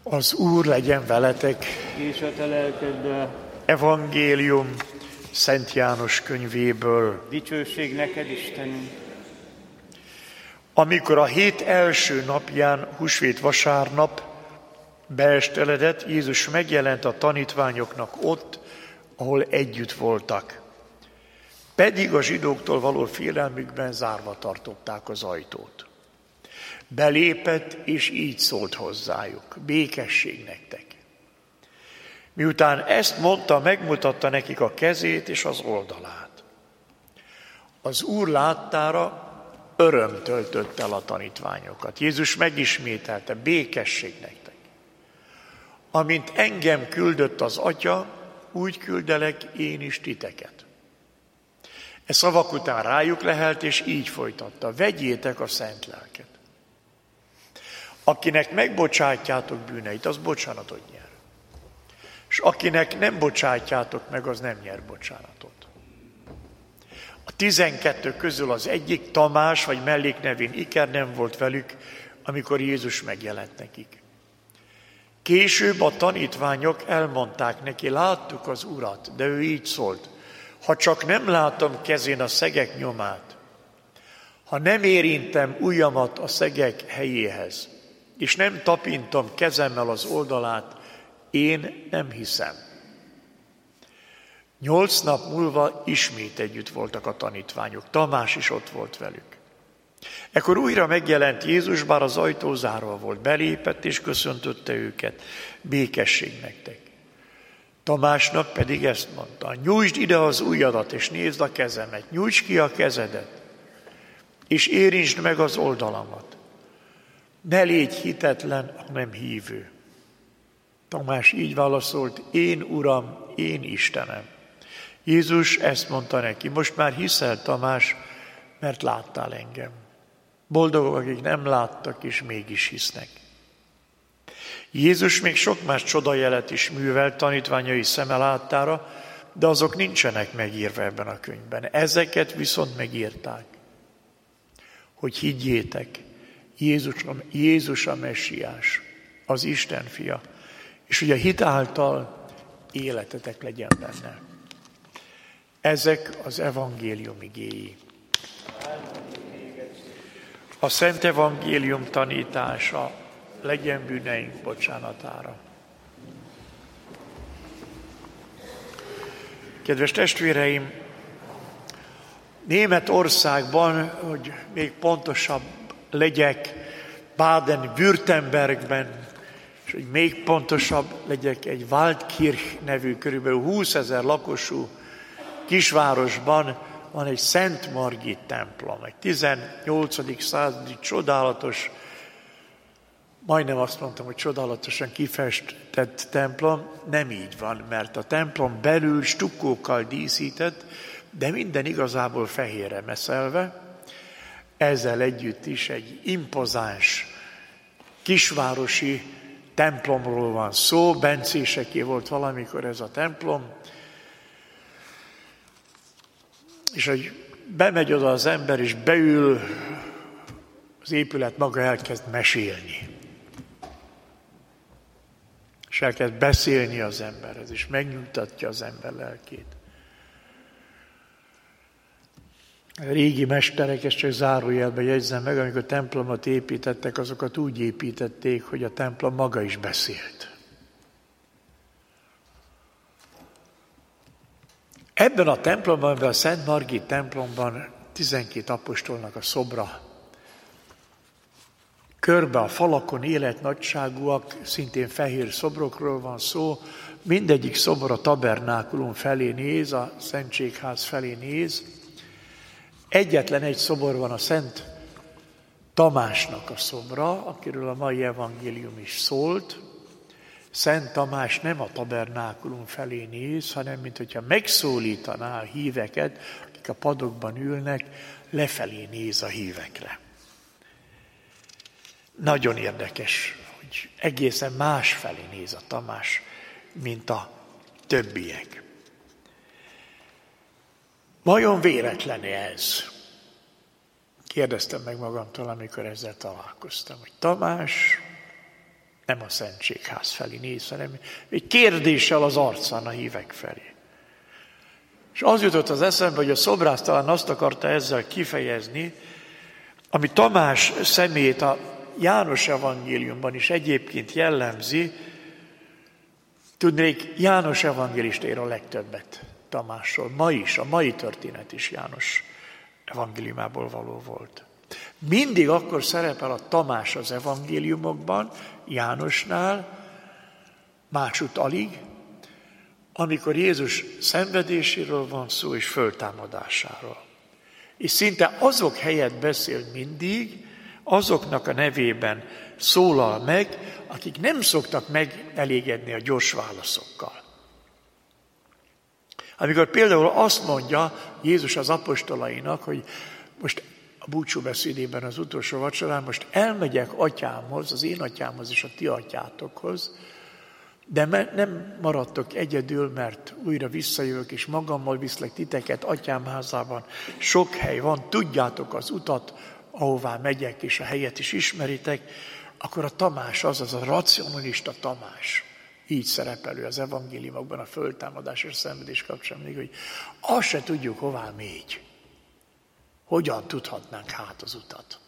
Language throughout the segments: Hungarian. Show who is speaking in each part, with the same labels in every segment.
Speaker 1: Az Úr legyen veletek.
Speaker 2: És a te lelkeddel.
Speaker 1: Evangélium Szent János könyvéből.
Speaker 2: Dicsőség neked, Istenünk.
Speaker 1: Amikor a hét első napján, húsvét vasárnap beesteledett, Jézus megjelent a tanítványoknak ott, ahol együtt voltak. Pedig a zsidóktól való félelmükben zárva tartották az ajtót. Belépett, és így szólt hozzájuk: békesség nektek. Miután ezt mondta, megmutatta nekik a kezét és az oldalát. Az Úr láttára öröm töltött el a tanítványokat. Jézus megismételte: békesség nektek. Amint engem küldött az Atya, úgy küldelek én is titeket. E szavak után rájuk lehelt, és így folytatta: vegyétek a szent lelket. Akinek megbocsátjátok bűneit, az bocsánatot nyer. És akinek nem bocsátjátok meg, az nem nyer bocsánatot. A 12 közül az egyik, Tamás, vagy melléknevén Iker nem volt velük, amikor Jézus megjelent nekik. Később a tanítványok elmondták neki: láttuk az Urat, de ő így szólt: ha csak nem látom kezén a szegek nyomát, ha nem érintem ujjamat a szegek helyéhez, és nem tapintom kezemmel az oldalát, én nem hiszem. 8 nap múlva ismét együtt voltak a tanítványok. Tamás is ott volt velük. Ekkor újra megjelent Jézus, bár az ajtó zárva volt. Belépett és köszöntötte őket: békesség nektek. Tamásnak pedig ezt mondta: nyújtsd ide az ujjadat, és nézd a kezemet, nyújtsd ki a kezedet, és érintsd meg az oldalamat. Ne légy hitetlen, hanem hívő. Tamás így válaszolt: én Uram, én Istenem. Jézus ezt mondta neki: most már hiszel, Tamás, mert láttál engem. Boldogok, akik nem láttak, és mégis hisznek. Jézus még sok más csodajelet is művelt tanítványai szeme láttára, de azok nincsenek megírva ebben a könyvben. Ezeket viszont megírták, hogy higgyétek, Jézus a Messiás, az Isten fia, és hogy a hit által életetek legyen benne. Ezek az evangélium igéi. A Szent Evangélium tanítása legyen bűneink bocsánatára. Kedves testvéreim, Németországban, hogy még pontosabb legyek, Baden-Württembergben, és hogy még pontosabb legyek, egy Waldkirch nevű, körülbelül 20 000 lakosú kisvárosban van egy Szent Margit templom, egy 18. századi csodálatos, majdnem azt mondtam, hogy csodálatosan kifestett templom. Nem így van, mert a templom belül stukkókkal díszített, de minden igazából fehérre meszelve. Ezzel együtt is egy impozáns kisvárosi templomról van szó. Bencéseké volt valamikor ez a templom. És hogy bemegy oda az ember, és beül, az épület maga elkezd mesélni. És elkezd beszélni az emberhez, és megnyugtatja az ember lelkét. A régi mesterek, ezt csak zárójelben jegyzem meg, amikor templomot építettek, azokat úgy építették, hogy a templom maga is beszélt. Ebben a templomban, ebben a Szent Margit templomban 12 apostolnak a szobra. Körbe a falakon életnagyságúak, szintén fehér szobrokról van szó. Mindegyik szobor a tabernákulum felé néz, a Szentségház felé néz. Egyetlen egy szobor van, a Szent Tamásnak a szobra, akiről a mai evangélium is szólt. Szent Tamás nem a tabernákulum felé néz, hanem minthogyha megszólítaná a híveket, akik a padokban ülnek, lefelé néz a hívekre. Nagyon érdekes, hogy egészen másfelé néz a Tamás, mint a többiek. Vajon véletlen ez? Kérdeztem meg magamtól, amikor ezzel találkoztam, hogy Tamás Nem a Szentségház felé néz, hanem egy kérdéssel az arcán a hívek felé. És az jutott az eszembe, hogy a szobrász talán azt akarta ezzel kifejezni, ami Tamás személyét a János evangéliumban is egyébként jellemzi. Tudnék, János evangélista ír a legtöbbet Tamásról. Ma is, a mai történet is János evangéliumából való volt. Mindig akkor szerepel a Tamás az evangéliumokban, Jánosnál, másút alig, amikor Jézus szenvedéséről van szó és föltámadásáról. És szinte azok helyett beszél mindig, azoknak a nevében szólal meg, akik nem szoktak megelégedni a gyors válaszokkal. Amikor például azt mondja Jézus az apostolainak, hogy most a búcsúbeszédében az utolsó vacsorán, most elmegyek atyámhoz, az én atyámhoz és a ti atyátokhoz, de nem maradtok egyedül, mert újra visszajövök, és magammal viszlek titeket atyám házában. Sok hely van, tudjátok az utat, ahová megyek, és a helyet is ismeritek. Akkor a Tamás, azaz a racionalista Tamás, így szerepelő az evangéliumokban a föltámadás és szenvedés kapcsán mindig, hogy azt se tudjuk, hová megy. Hogyan tudhatnánk hát az utat?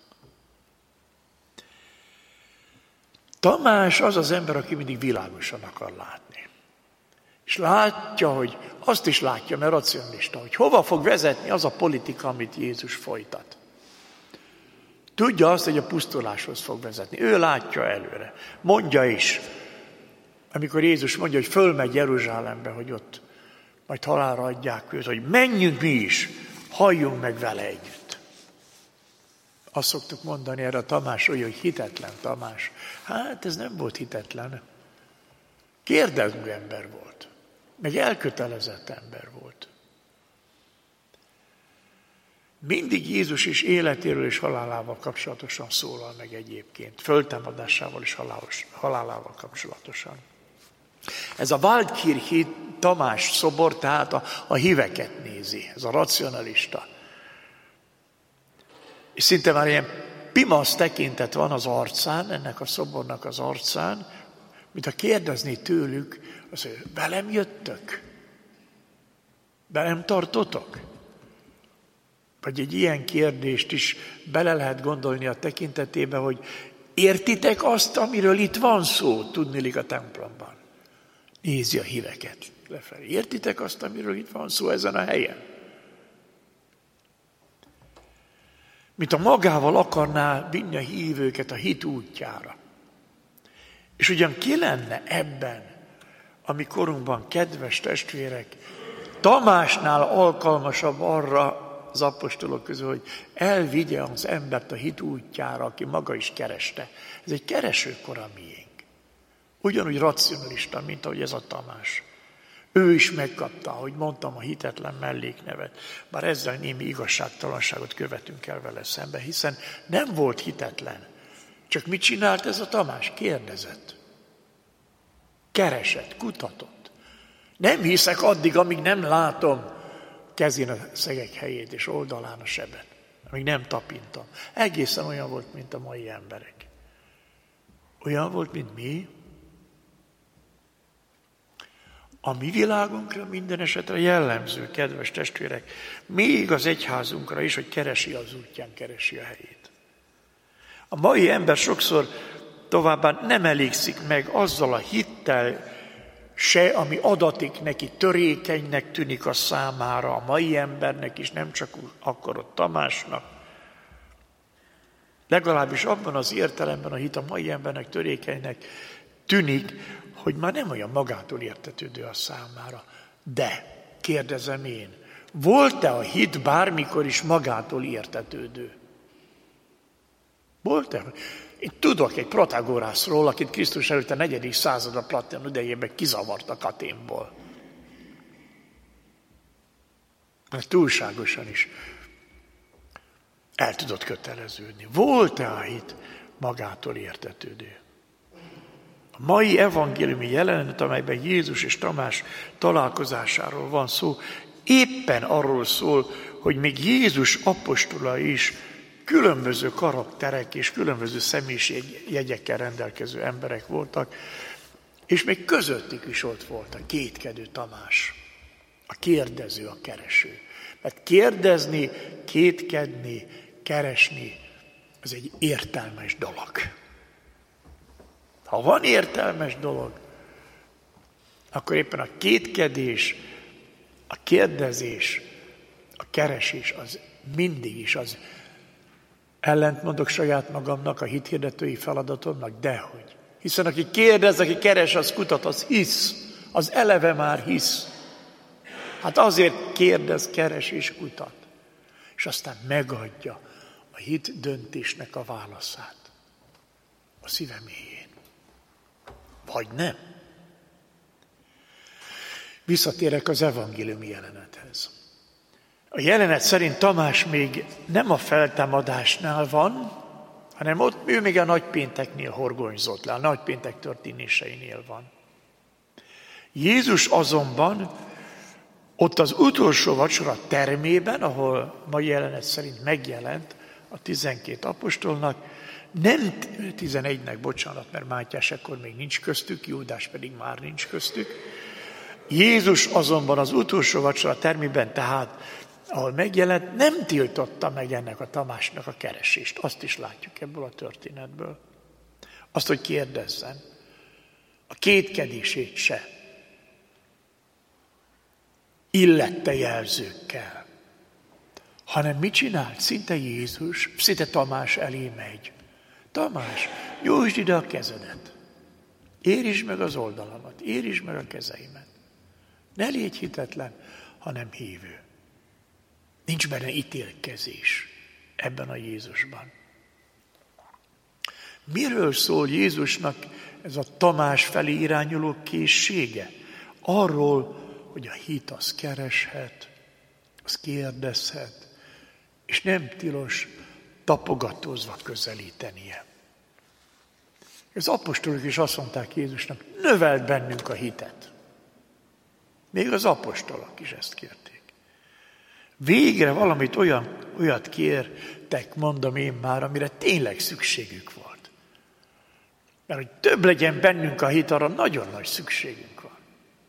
Speaker 1: Tamás az az ember, aki mindig világosan akar látni. És látja, hogy azt is látja, mert racionalista, hogy hova fog vezetni az a politika, amit Jézus folytat. Tudja azt, hogy a pusztuláshoz fog vezetni. Ő látja előre. Mondja is, amikor Jézus mondja, hogy fölmegy Jeruzsálembe, hogy ott majd halálra adják őt, hogy menjünk mi is, halljunk meg vele együtt. Azt szoktuk mondani erre a Tamásról, hogy hitetlen Tamás. Hát ez nem volt hitetlen. Kérdező ember volt. Meg elkötelezett ember volt. Mindig Jézus is életéről és halálával kapcsolatosan szólal meg egyébként. Föltámadásával és halálával kapcsolatosan. Ez a Waldkirchi Tamás szobor, tehát a híveket nézi. Ez a racionalista. És szinte már ilyen pimasz tekintet van az arcán, ennek a szobornak az arcán, mintha kérdezné tőlük, azt mondja, velem jöttök? Velem tartotok? Vagy egy ilyen kérdést is bele lehet gondolni a tekintetébe, hogy értitek azt, amiről itt van szó, tudniillik a templomban. Nézi a híveket lefelé. Értitek azt, amiről itt van szó ezen a helyen? Mint a magával akarná vinni a hívőket a hit útjára. És ugyan ki lenne ebben, ami korunkban, kedves testvérek, Tamásnál alkalmasabb arra az apostolok közül, hogy elvigye az embert a hit útjára, aki maga is kereste. Ez egy keresőkor a miénk. Ugyanúgy racionalista, mint ahogy ez a Tamás. Ő is megkapta, ahogy mondtam, a hitetlen melléknevet. Bár ezzel némi igazságtalanságot követünk el vele szembe, hiszen nem volt hitetlen. Csak mit csinált ez a Tamás? Kérdezett. Keresett, kutatott. Nem hiszek addig, amíg nem látom kezén a szegek helyét és oldalán a sebet. Amíg nem tapintom. Egészen olyan volt, mint a mai emberek. Olyan volt, mint mi. A mi világunkra minden esetre jellemző, kedves testvérek, még az egyházunkra is, hogy keresi az útján, keresi a helyét. A mai ember sokszor továbbá nem elégszik meg azzal a hittel se, ami adatik neki, törékenynek tűnik a számára, a mai embernek is, nem csak akkor ott Tamásnak. Legalábbis abban az értelemben a hit a mai embernek törékenynek tűnik, hogy már nem olyan magától értetődő a számára. De, kérdezem én, volt-e a hit bármikor is magától értetődő? Volt-e? Én tudok egy Protagorászról, akit Krisztus előtt a 4. század a Platon idejében kizavartak Athénból. Mert túlságosan is el tudott köteleződni. Volt-e a hit magától értetődő? A mai evangéliumi jelenet, amelyben Jézus és Tamás találkozásáról van szó, éppen arról szól, hogy még Jézus apostola is különböző karakterek és különböző személyiségjegyekkel rendelkező emberek voltak, és még közöttük is ott volt a kétkedő Tamás, a kérdező, a kereső. Mert kérdezni, kétkedni, keresni, az egy értelmes dolog. Ha van értelmes dolog, akkor éppen a kétkedés, a kérdezés, a keresés az mindig is az. Ellentmondok saját magamnak, a hithirdetői feladatomnak, dehogy. Hiszen aki kérdez, aki keres, az kutat, az hisz. Az eleve már hisz. Hát azért kérdez, keres és kutat. És aztán megadja a hit döntésnek a válaszát. A szíve mélyén. Vagy nem. Visszatérek az evangéliumi jelenethez. A jelenet szerint Tamás még nem a feltámadásnál van, hanem ott ő még a nagypénteknél horgonyzott le, a nagypéntek történéseinél van. Jézus azonban ott az utolsó vacsora termében, ahol mai jelenet szerint megjelent a 12 apostolnak, nem 11-nek, bocsánat, mert Mátyás ekkor még nincs köztük, Júdás pedig már nincs köztük. Jézus azonban az utolsó vacsora termében, tehát ahol megjelent, nem tiltotta meg ennek a Tamásnak a keresést. Azt is látjuk ebből a történetből. Azt, hogy kérdezzen. A kétkedését se. Illette jelzőkkel. Hanem mit csinált? Szinte Jézus, szinte Tamás elé megy. Tamás, nyújtsd ide a kezedet. Érintsd meg az oldalamat, érintsd meg a kezeimet. Ne légy hitetlen, hanem hívő. Nincs benne ítélkezés ebben a Jézusban. Miről szól Jézusnak ez a Tamás felé irányuló készsége? Arról, hogy a hit az kereshet, az kérdezhet, és nem tilos tapogatózva közelítenie. Az apostolok is azt mondták Jézusnak, növeld bennünk a hitet. Még az apostolok is ezt kérték. Végre valamit olyat kértek, mondom én már, amire tényleg szükségük volt. Mert hogy több legyen bennünk a hit, arra nagyon nagy szükségünk van.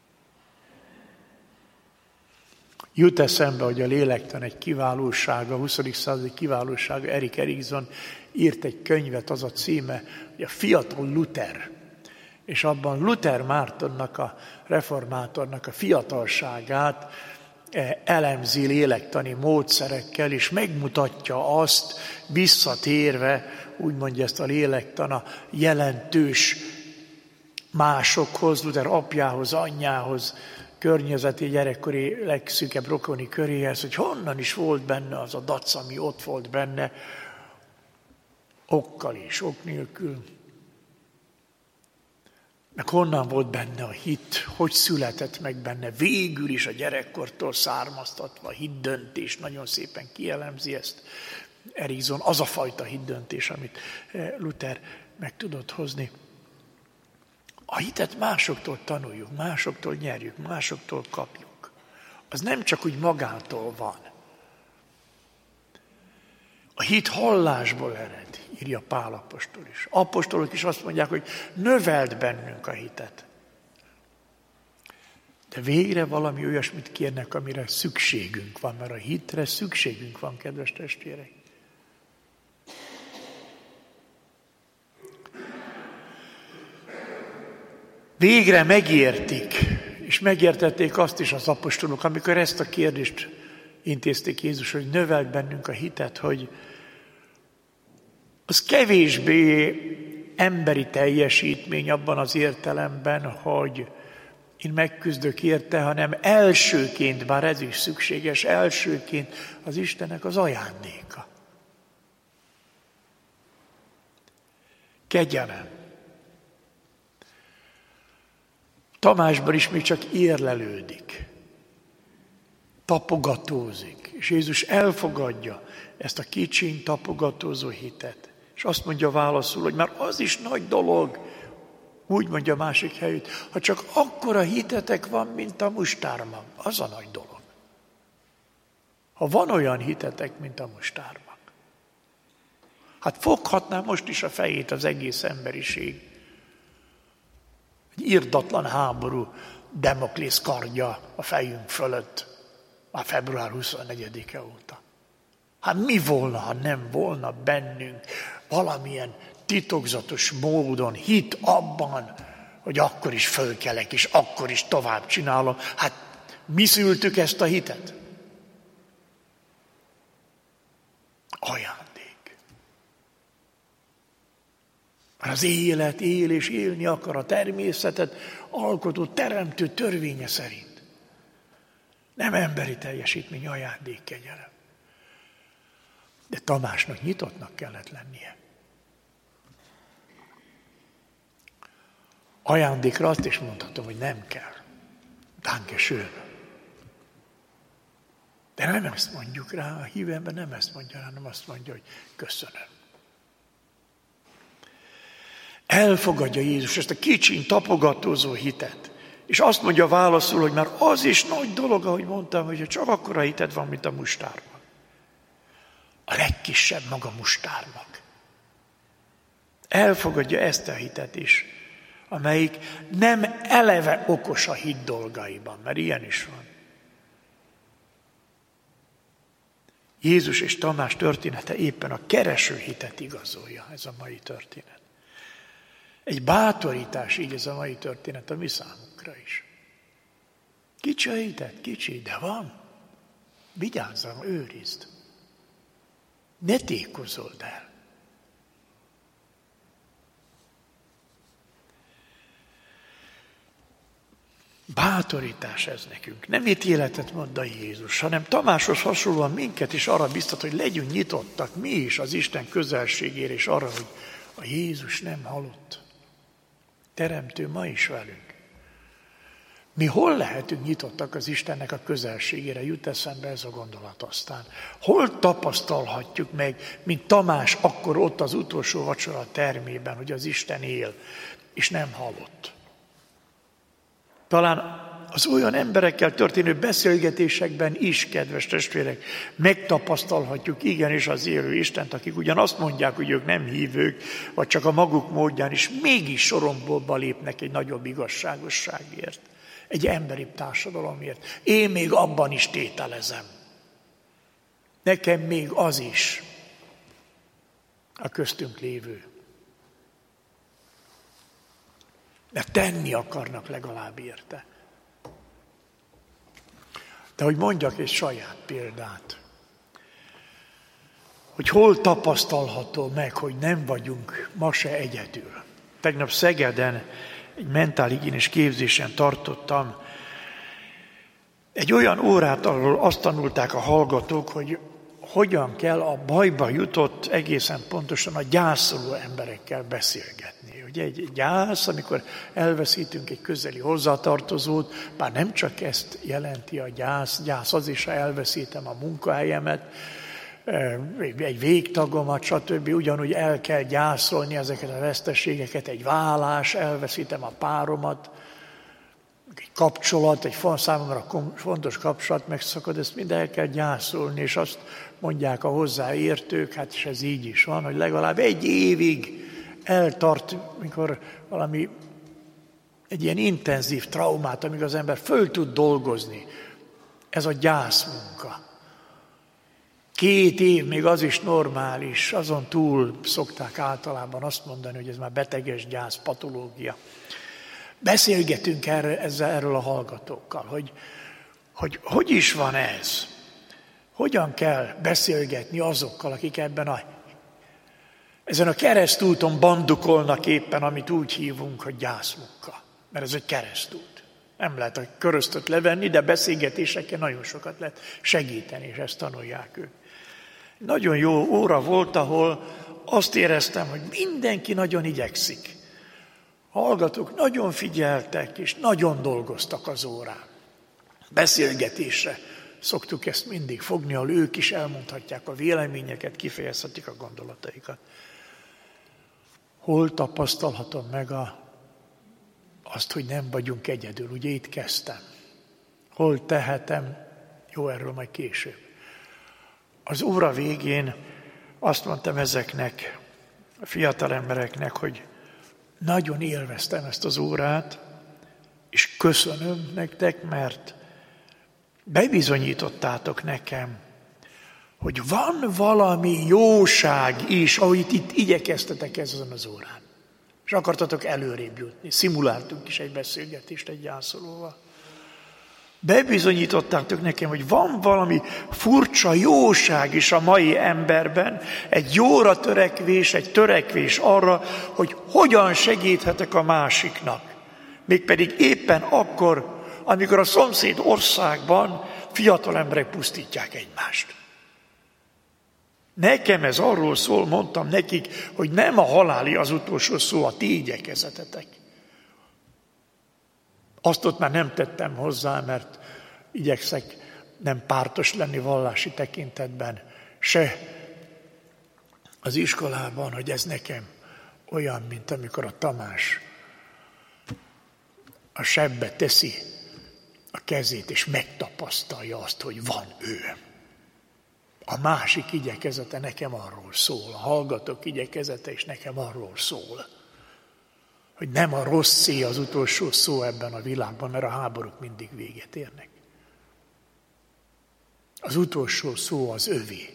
Speaker 1: Jut eszembe, hogy a lélektan egy kiválósága, a 20. századi kiválósága, Erik Erikson írt egy könyvet, az a címe, hogy a fiatal Luther. És abban Luther Mártonnak, a reformátornak a fiatalságát elemzi lélektani módszerekkel, és megmutatja azt visszatérve, úgy mondja ezt a lélektan, a jelentős másokhoz, Luther apjához, anyjához, környezeti, gyerekkori, legszűkebb rokoni köréhez, hogy honnan is volt benne az a dac, ami ott volt benne, okkal és ok nélkül. Meg honnan volt benne a hit, hogy született meg benne, végül is a gyerekkortól származtatva a hitdöntés, nagyon szépen kielemzi ezt Erikson, az a fajta hitdöntés, amit Luther meg tudott hozni. A hitet másoktól tanuljuk, másoktól nyerjük, másoktól kapjuk. Az nem csak úgy magától van. A hit hallásból ered, írja Pál apostol is. Apostolok is azt mondják, hogy növeld bennünk a hitet. De végre valami olyasmit kérnek, amire szükségünk van, mert a hitre szükségünk van, kedves testvérek. Végre megértik, és megértették azt is az apostolok, amikor ezt a kérdést intézték Jézus, hogy növeld bennünk a hitet, hogy az kevésbé emberi teljesítmény abban az értelemben, hogy én megküzdök érte, hanem elsőként, bár ez is szükséges, elsőként az Istennek az ajándéka. Kegyelem. Tamásban is még csak érlelődik, tapogatózik, és Jézus elfogadja ezt a kicsiny tapogatózó hitet. És azt mondja válaszul, hogy már az is nagy dolog, úgy mondja másik helyütt, ha csak akkora hitetek van, mint a mustármag, az a nagy dolog. Ha van olyan hitetek, mint a mustármag. Hát foghatná most is a fejét az egész emberiség. Egy irdatlan háború Damoklész kardja a fejünk fölött már február 24-e óta. Hát mi volna, ha nem volna bennünk valamilyen titokzatos módon hit abban, hogy akkor is fölkelek, és akkor is tovább csinálom. Hát mi szültük ezt a hitet? Ajándék. Az élet él és élni akar a természetet alkotó, teremtő törvénye szerint. Nem emberi teljesítmény, ajándék, kegyelem. De Tamásnak nyitottnak kellett lennie. Ajándékra azt is mondhatom, hogy nem kell. Danke schön. De nem ezt mondjuk rá, a hívőember nem ezt mondja rá, hanem azt mondja, hogy köszönöm. Elfogadja Jézus ezt a kicsin tapogatózó hitet. És azt mondja válaszul, hogy már az is nagy dolog, ahogy mondtam, hogy csak akkora hited van, mint a mustárban. A legkisebb maga mustárnak. Elfogadja ezt a hitet is, amelyik nem eleve okos a hit dolgaiban, mert ilyen is van. Jézus és Tamás története éppen a kereső hitet igazolja, ez a mai történet. Egy bátorítás így ez a mai történet a mi számunkra is. Kicsi a hitet, kicsi, de van. Vigyázzam, őrizd. Ne tékozold el. Bátorítás ez nekünk. Nem ítéletet mond a Jézus, hanem Tamáshoz hasonlóan minket is arra biztat, hogy legyünk nyitottak mi is az Isten közelségére, és arra, hogy a Jézus nem halott. Teremtő ma is velünk. Mi hol lehetünk nyitottak az Istennek a közelségére? Jut eszembe ez a gondolat aztán. Hol tapasztalhatjuk meg, mint Tamás akkor ott az utolsó vacsora termében, hogy az Isten él, és nem halott? Talán az olyan emberekkel történő beszélgetésekben is, kedves testvérek, megtapasztalhatjuk igenis az élő Istent, akik ugyan azt mondják, hogy ők nem hívők, vagy csak a maguk módján is mégis sorombolba lépnek egy nagyobb igazságosságért, egy emberi társadalomért. Én még abban is tételezem. Nekem még az is a köztünk lévő. Mert tenni akarnak legalább érte. De hogy mondjak egy saját példát, hogy hol tapasztalható meg, hogy nem vagyunk ma se egyedül. Tegnap Szegeden egy mentálhigiénés képzésen tartottam egy olyan órát, ahol azt tanulták a hallgatók, hogy hogyan kell a bajba jutott, egészen pontosan a gyászoló emberekkel beszélgetni. Ugye egy gyász, amikor elveszítünk egy közeli hozzátartozót, bár nem csak ezt jelenti a gyász az is, ha elveszítem a munkahelyemet, egy végtagomat, stb. Ugyanúgy el kell gyászolni ezeket a veszteségeket, egy vállás, elveszítem a páromat, egy kapcsolat, egy számomra fontos kapcsolat megszakad, ezt mind el kell gyászolni, és azt mondják a hozzáértők, hát és ez így is van, hogy legalább 1 évig eltart, mikor valami egy ilyen intenzív traumát, amíg az ember föl tud dolgozni. Ez a gyászmunka. 2 év, még az is normális, azon túl szokták általában azt mondani, hogy ez már beteges gyász, patológia. Beszélgetünk erről a hallgatókkal, hogy is van ez? Hogyan kell beszélgetni azokkal, akik ezen a keresztúton bandukolnak éppen, amit úgy hívunk, hogy gyászmunka. Mert ez egy keresztút. Nem lehet a köröztöt levenni, de beszélgetésekkel nagyon sokat lehet segíteni, és ezt tanulják ők. Nagyon jó óra volt, ahol azt éreztem, hogy mindenki nagyon igyekszik. A hallgatók nagyon figyeltek, és nagyon dolgoztak az órán. Beszélgetésre szoktuk ezt mindig fogni, ahol ők is elmondhatják a véleményeket, kifejezhetik a gondolataikat. Hol tapasztalhatom meg azt, hogy nem vagyunk egyedül? Ugye itt kezdtem. Hol tehetem? Jó, erről majd később. Az óra végén azt mondtam ezeknek a fiatal embereknek, hogy nagyon élveztem ezt az órát, és köszönöm nektek, mert bebizonyítottátok nekem, hogy van valami jóság is, ahogy itt igyekeztetek ezen az órán. És akartatok előrébb jutni. Szimuláltunk is egy beszélgetést egy gyászolóval. Bebizonyítottátok nekem, hogy van valami furcsa jóság is a mai emberben, egy jóra törekvés, egy törekvés arra, hogy hogyan segíthetek a másiknak. Mégpedig éppen akkor, amikor a szomszéd országban fiatal emberek pusztítják egymást. Nekem ez arról szól, mondtam nekik, hogy nem a haláli az utolsó szó, a ti igyekezetetek. Azt ott már nem tettem hozzá, mert igyekszek nem pártos lenni vallási tekintetben, se az iskolában, hogy ez nekem olyan, mint amikor a Tamás a sebbe teszi a kezét, és megtapasztalja azt, hogy van ő. A másik igyekezete nekem arról szól, a hallgatók igyekezete is nekem arról szól, hogy nem a rossz szó az utolsó szó ebben a világban, mert a háborúk mindig véget érnek. Az utolsó szó az övé.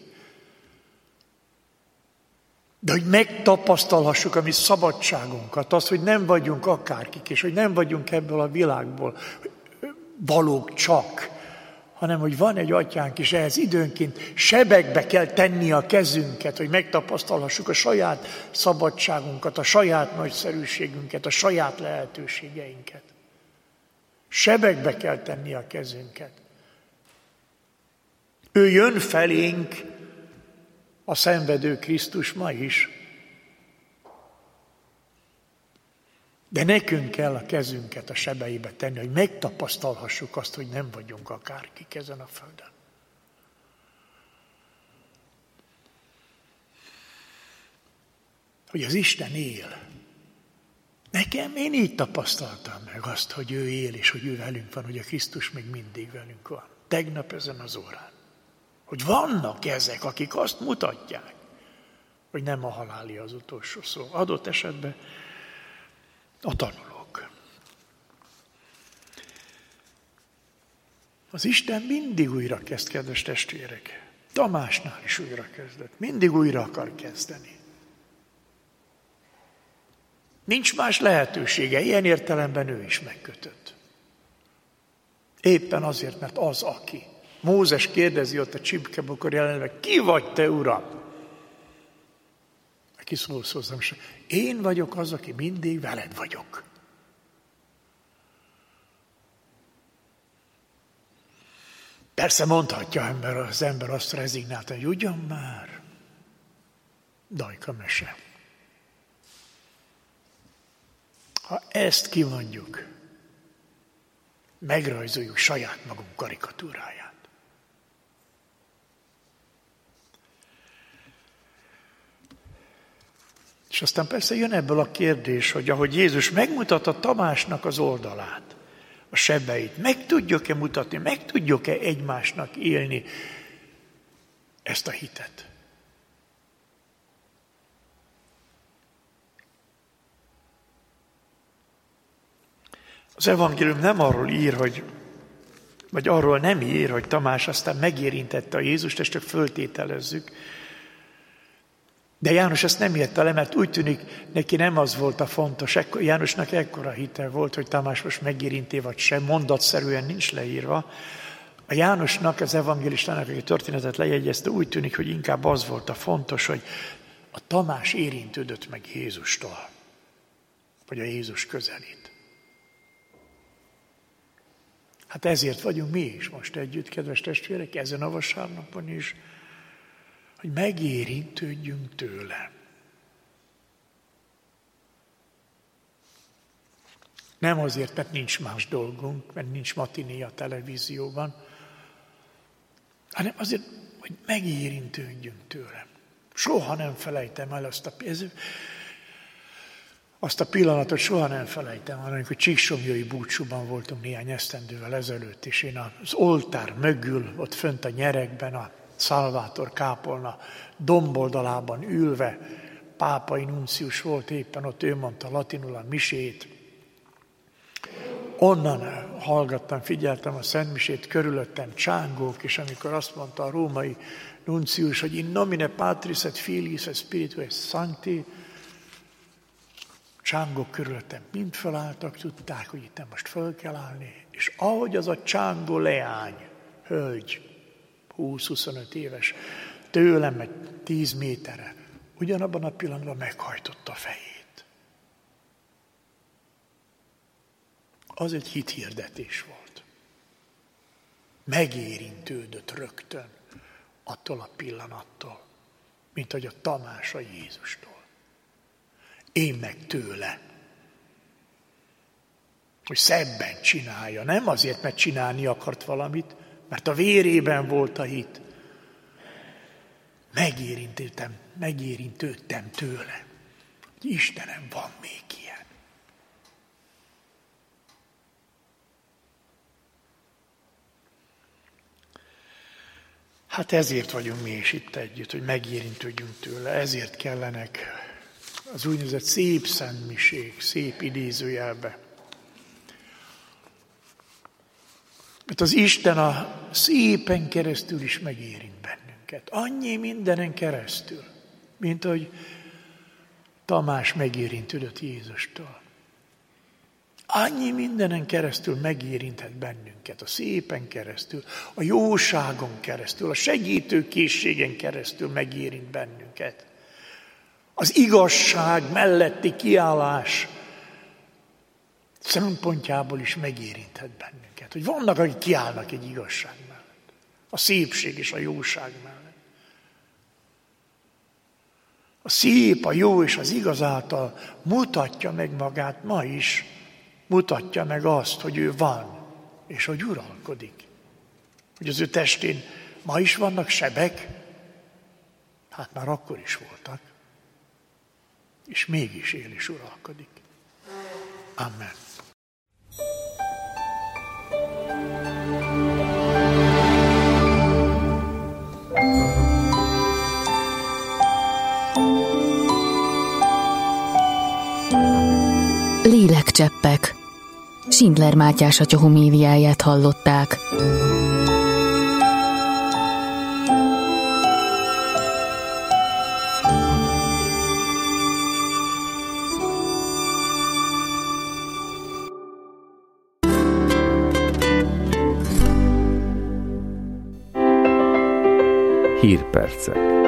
Speaker 1: De hogy megtapasztalhassuk a mi szabadságunkat, azt, hogy nem vagyunk akárkik, és hogy nem vagyunk ebből a világból valók csak, hanem hogy van egy atyánk, és ehhez időnként sebekbe kell tenni a kezünket, hogy megtapasztalhassuk a saját szabadságunkat, a saját nagyszerűségünket, a saját lehetőségeinket. Sebekbe kell tenni a kezünket. Ő jön felénk, a szenvedő Krisztus ma is. De nekünk kell a kezünket a sebeibe tenni, hogy megtapasztalhassuk azt, hogy nem vagyunk akárkik ezen a földön. Hogy az Isten él. Én így tapasztaltam meg azt, hogy ő él, és hogy ő velünk van, hogy a Krisztus még mindig velünk van. Tegnap ezen az órán. Hogy vannak ezek, akik azt mutatják, hogy nem a haláli az utolsó szó. Adott esetben a tanulók. Az Isten mindig újra kezd, kedves testvérek. Tamásnál is újra kezdett. Mindig újra akar kezdeni. Nincs más lehetősége. Ilyen értelemben ő is megkötött. Éppen azért, mert az, aki. Mózes kérdezi ott a csipkebokor jelenleg, ki vagy te, Uram? Aki szólsz hozzám, és én vagyok az, aki mindig veled vagyok. Persze mondhatja az ember azt rezignáltan, hogy ugyan már, dajka mese. Ha ezt kimondjuk, megrajzoljuk saját magunk karikatúráját. És aztán persze jön ebből a kérdés, hogy ahogy Jézus megmutatta Tamásnak az oldalát, a sebeit, meg tudjuk-e mutatni, meg tudjuk-e egymásnak élni ezt a hitet? Az evangélium nem arról ír, vagy arról nem ír, hogy Tamás aztán megérintette a Jézust, ezt csak föltételezzük. De János ezt nem írta le, mert úgy tűnik, neki nem az volt a fontos. Jánosnak ekkora hite volt, hogy Tamás most megérinti vagy sem, mondatszerűen nincs leírva. A Jánosnak, az evangélistának, aki történetet lejegyezte, úgy tűnik, hogy inkább az volt a fontos, hogy a Tamás érintődött meg Jézustól, vagy a Jézus közelít. Hát ezért vagyunk mi is most együtt, kedves testvérek, ezen a vasárnapon is, hogy megérintődjünk tőle. Nem azért, mert nincs más dolgunk, mert nincs matiné a televízióban, hanem azért, hogy megérintődjünk tőle. Soha nem felejtem el azt a pillanatot, soha nem felejtem el, amikor Csíksomlyai búcsúban voltunk néhány esztendővel ezelőtt, és én az oltár mögül, ott fönt a nyerekben, a Salvator kápolna domboldalában ülve, pápai nuncius volt éppen ott, ő mondta latinul a misét. Onnan hallgattam, figyeltem a szentmisét, körülöttem csángók, és amikor azt mondta a római nuncius, hogy in nomine Patris et Filius et Spiritus Sancti, csángók körülöttem mind felálltak, tudták, hogy itt most föl kell állni, és ahogy az a csángó leány, hölgy, 20-25 éves, tőlem egy 10 méterre, ugyanabban a pillanatban meghajtotta a fejét. Az egy hithirdetés volt. Megérintődött rögtön attól a pillanattól, mint hogy a Tamás a Jézustól. Én meg tőle. Hogy szebben csinálja. Nem azért, mert csinálni akart valamit, mert a vérében volt a hit. Megérintődtem tőle. Istenem, van még ilyen. Hát ezért vagyunk mi is itt együtt, hogy megérintődjünk tőle. Ezért kellenek az úgynevezett szép szentmisék, szép idézőjelbe. Mert az Isten a szépen keresztül is megérint bennünket. Annyi mindenen keresztül, mint hogy Tamás megérintődött Jézustól. Annyi mindenen keresztül megérinthet bennünket, a szépen keresztül, a jóságon keresztül, a segítőkészségen keresztül megérint bennünket. Az igazság melletti kiállás szempontjából is megérinthet bennünket. Hogy vannak, akik kiállnak egy igazság mellett. A szépség és a jóság mellett. A szép, a jó és az igaz által mutatja meg magát ma is, mutatja meg azt, hogy ő van, és hogy uralkodik. Hogy az ő testén ma is vannak sebek, hát már akkor is voltak, és mégis él és uralkodik. Amen.
Speaker 3: Lélekcseppek. Schindler Mátyás atya homéliáját hallották.
Speaker 4: Hírpercek.